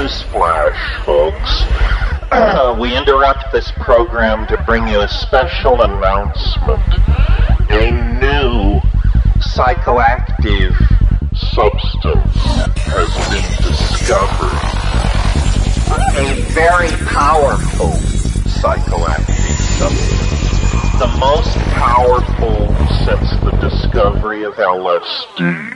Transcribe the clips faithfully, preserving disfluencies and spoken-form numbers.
Newsflash, folks. Uh, we interrupt this program to bring you a special announcement. A new psychoactive substance has been discovered. A very powerful psychoactive substance. The most powerful since the discovery of L S D.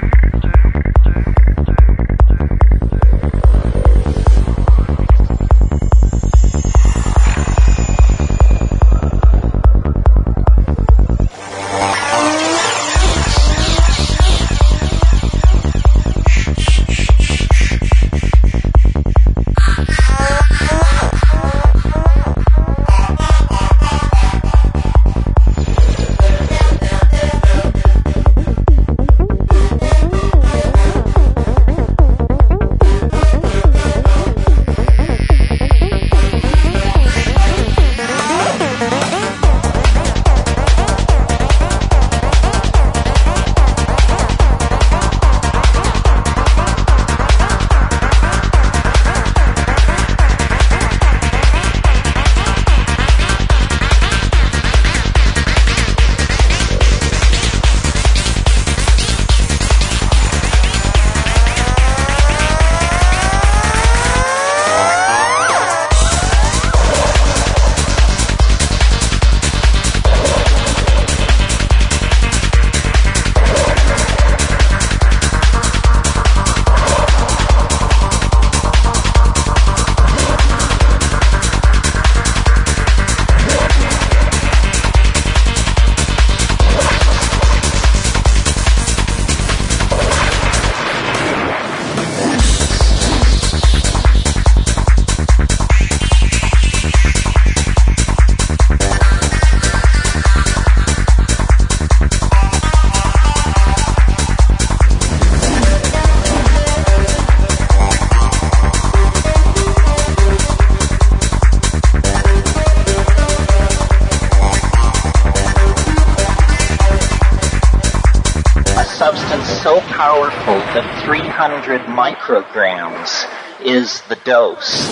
So powerful that three hundred micrograms is the dose.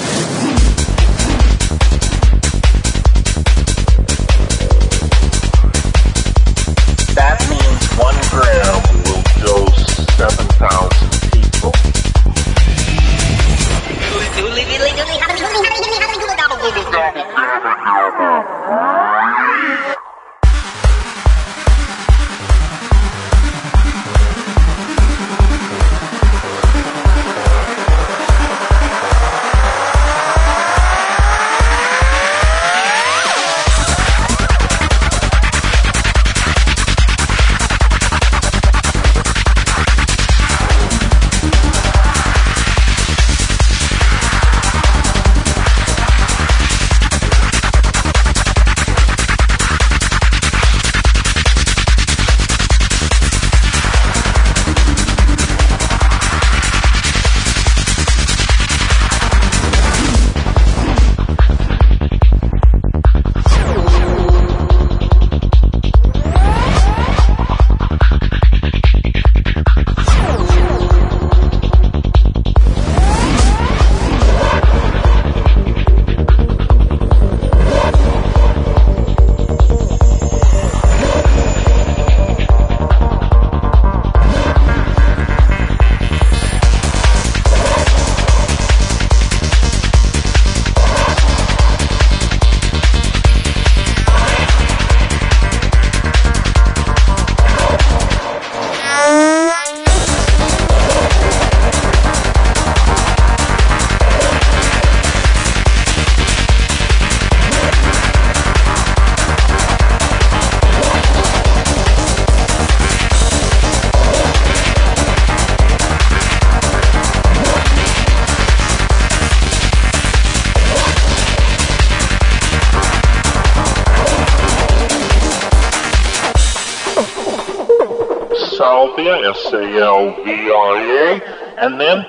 That means one gram will dose seven thousand people. Salvia, S A L V I A, and then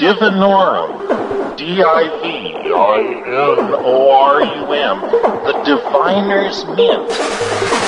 Divinorum, D I V I N O R U M, the Diviner's Mint.